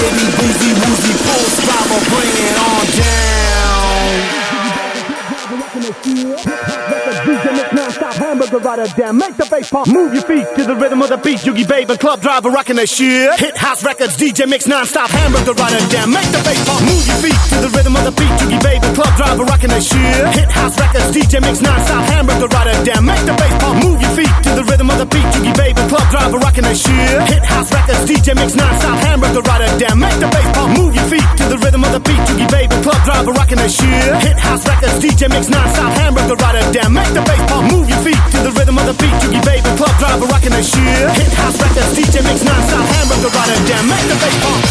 bitty, boozy, woozy, full throttle, bring it on down. DJ mix non-stop, hamburger rider, damn, make the bass pump. Move your feet to the rhythm of the beat. Yugi Babe and Club Driver rocking that shit. Hit house records, DJ mix non-stop, hamburger rider, damn, make the bass pump. Move your feet to the rhythm of the beat. Yugi Babe and Club Driver rocking that shit. Hit house records, DJ mix non-stop, hamburger rider, damn, make the bass pump. Move your feet to the rhythm of the beat. Yugi Babe and Club Driver rocking that shit. Hit house records, DJ mix non-stop, hamburger rider, damn, make the bass pump. Move your feet to the rhythm of the beat. Yugi Babe and Club Driver rocking that shit. Hit house records, DJ mix non-stop, hamburger rider, damn, make the bass pump. Move your feet to the rhythm of the beat. Yugi Babe and Club Driver rocking that shit. Hit house records, DJ mix non-stop, hamburger rider, damn, make the bass pump.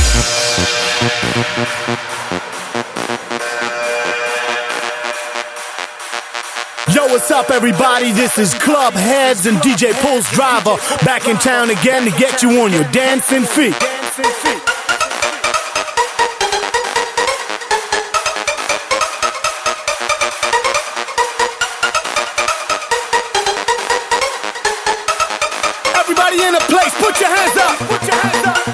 Yo, what's up, everybody? This is Club Heads and DJ Pulse Driver back in town again to get you on your dancing feet. Everybody in the place, put your hands up. Put your hands up.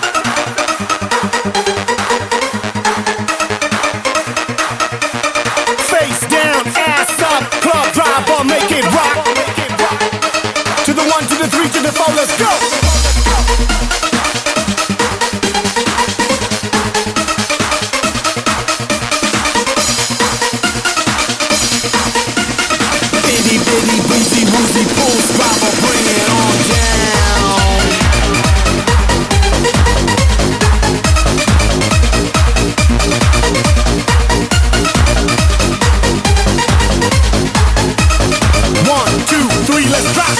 Face down, ass up, Club Driver, make it rock. To the 1, to the 3, to the 4, let's go. Bitty, bitty, boozy, woozy, Pulse Driver, bring it on down. One, two, three, let's rock.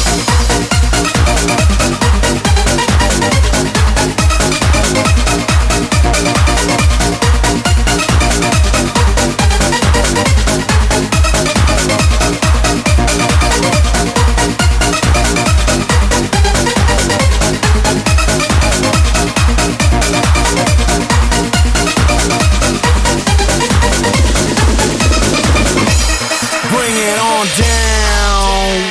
Bring it on down.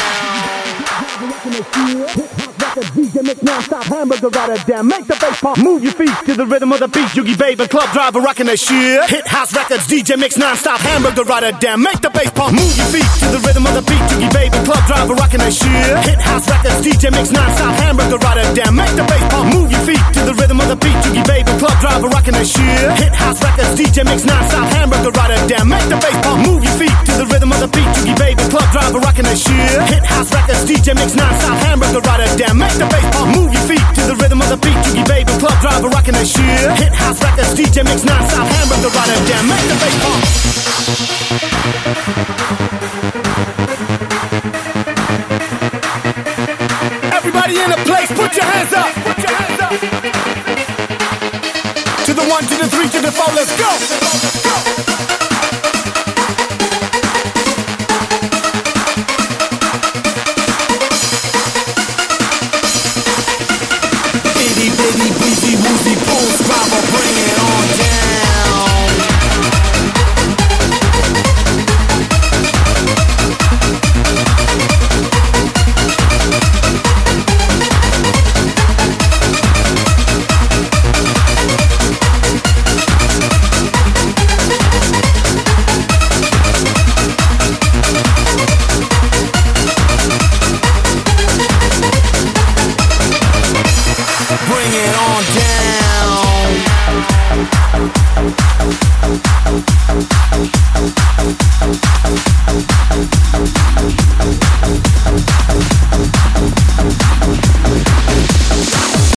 DJ mix non-stop, hamburger rider, damn, make the bass pump. Move your feet to the rhythm of the beat. Yugi Babe and Club Driver rocking that shit. Hit house records, DJ mix non-stop, hamburger rider, damn, make the bass pump. Move your feet to the rhythm of the beat. Yugi Babe and Club Driver rocking that shit. Hit house records, DJ mix non-stop, hamburger rider, damn, make the bass pump. Move your feet to the rhythm of the beat. Yugi Babe and Club Driver rocking that shit. Hit house records, DJ mix non-stop, hamburger rider, damn, make the bass pump. Move your feet to the rhythm of the beat. Yugi Babe and Club Driver rocking that shit. Hit house records, DJ mix non-stop, hamburger rider, damn, make the bass pump. Move your feet to the rhythm of the beat. Yugi Babe and Club Driver rocking that shit. Hit house records, DJ mix non-stop, hamburger rider, damn, make the bass pump. Everybody in the place, put your hands up. Put your hands up. To the 1, to the 3, to the 4, let's go.